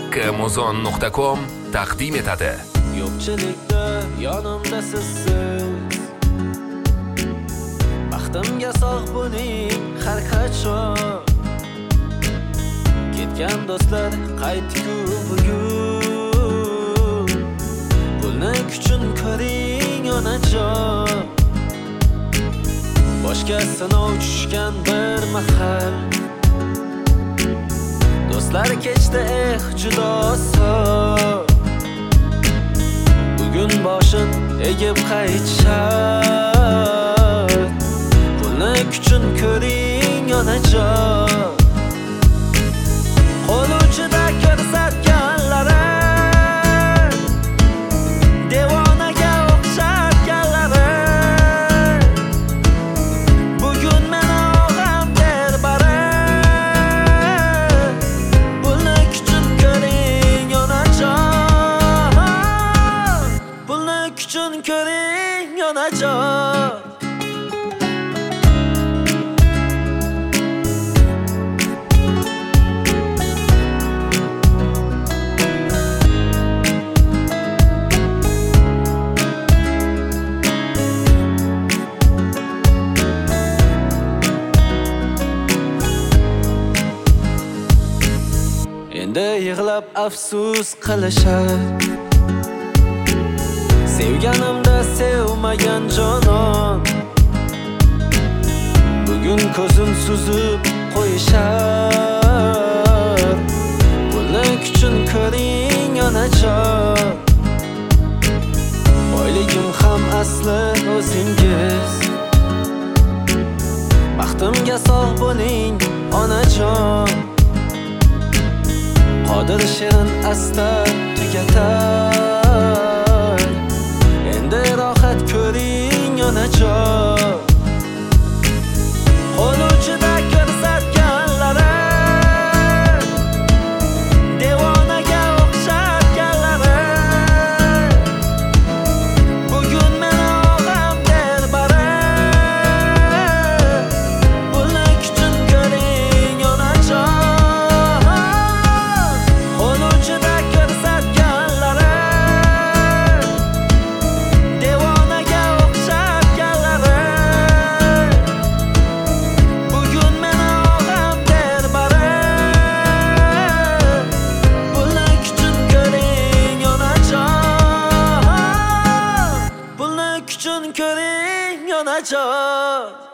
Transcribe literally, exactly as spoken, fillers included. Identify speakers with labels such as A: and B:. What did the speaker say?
A: Amazon nuqta com taqdim etadi.
B: Yo'qchilikda yonimda sizsiz, baxtimga sog' bo'ling har qachon. Ketgan do'stlar qaytdi-ku bugun, pulni kuchun ko'ring onajon. Boshga sinov tushgan bir mahal, do'stlar kechdi eh judo so'z. Bugun boshim egib qaytishar, pulni kuchun ko'ring onajon. Qo'l uchida ko'rsatganlari, devonaga o'xshatganlari, bugun meni og'am der bari. Pulni kuchun ko'ring onajon, pulni kuchun ko'ring onajon. Endi yig'lab afsus qilishar, sevganimda sevmagan jonon. Bugun ko'zim suzib qo'yishar, pulni kuchun ko'ring onajon. Boyligim ham asli o'zingiz, baxtimga sog' bo'ling onajon. Qodir shirin asta tugatar, endi rohat ko'ring onajon. Qo'l uchida ko'rsatganlari, devonaga o'xshatganlari, bugun meni og'am der bari. Pulni kuchun ko'ring onajon, qo'l uchida ko'rsatganlari, devonaga o'xshatganlari, bugun meni og'am der bari. Pulni kuchun ko'ring onajon, pulni kuchun ko'ring onajon.